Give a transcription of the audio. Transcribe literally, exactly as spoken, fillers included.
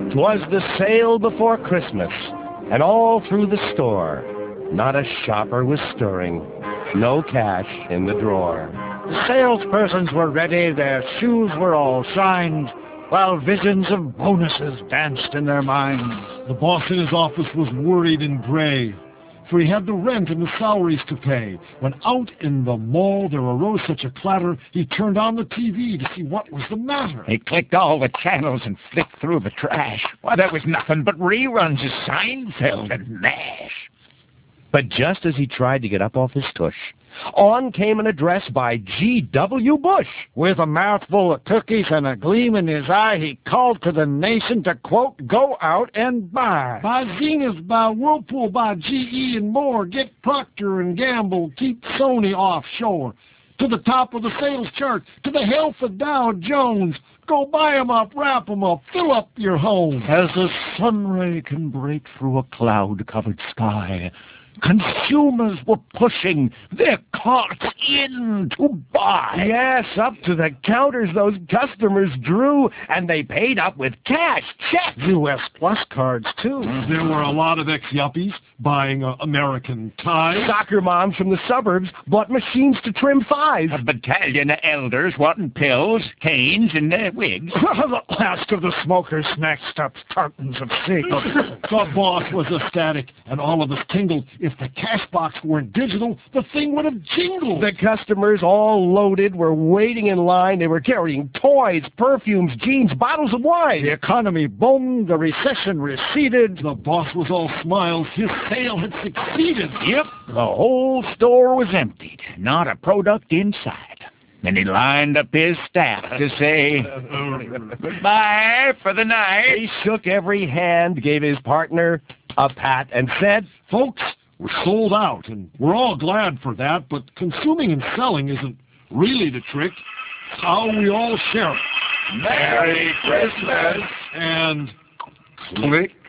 'Twas the sale before Christmas, and all through the store, not a shopper was stirring, no cash in the drawer. The salespersons were ready, their shoes were all shined, while visions of bonuses danced in their minds. The boss in his office was worried and gray, for he had the rent and the salaries to pay. When out in the mall there arose such a clatter, he turned on the T V to see what was the matter. He clicked all the channels and flicked through the trash. Why, there was nothing but reruns of Seinfeld and MASH. But just as he tried to get up off his tush, on came an address by G W Bush. With a mouthful of cookies and a gleam in his eye, he called to the nation to, quote, go out and buy. Buy Zenith, buy Whirlpool, buy G E and more. Get Procter and Gamble, keep Sony offshore. To the top of the sales chart, to the health of Dow Jones. Go buy 'em up, wrap 'em up, fill up your home. As a sun ray can break through a cloud-covered sky, consumers were pushing their carts in to buy. Yes, up to the counters those customers drew, and they paid up with cash, checks. U S Plus cards, too. There were a lot of ex-yuppies buying uh, American ties. Soccer moms from the suburbs bought machines to trim thighs. A battalion of elders wanting pills, canes, and uh, wigs. The last of the smokers snatched up cartons of cigs. The boss was ecstatic, and all of us tingled. If the cash box weren't digital, the thing would have jingled. The customers, all loaded, were waiting in line. They were carrying toys, perfumes, jeans, bottles of wine. The economy boomed. The recession receded. The boss was all smiles. His sale had succeeded. Yep, the whole store was emptied. Not a product inside. Then he lined up his staff to say, goodbye for the night. He shook every hand, gave his partner a pat, and said, folks, we're sold out, and we're all glad for that, but consuming and selling isn't really the trick. It's how we all share it. Merry Christmas! And click.